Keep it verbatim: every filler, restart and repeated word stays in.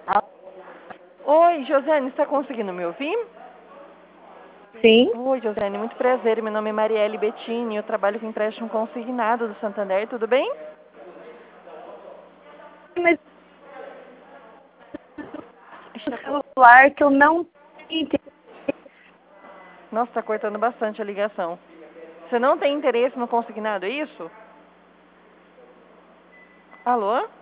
Oi, Josiane, está conseguindo me ouvir? Sim. Oi, Josiane, muito prazer. Meu nome é Marielle Bettini, eu trabalho com empréstimo consignado do Santander, tudo bem? Mas o celular que eu não entendi. Nossa, está cortando bastante a ligação. Você não tem interesse no consignado, é isso? Alô?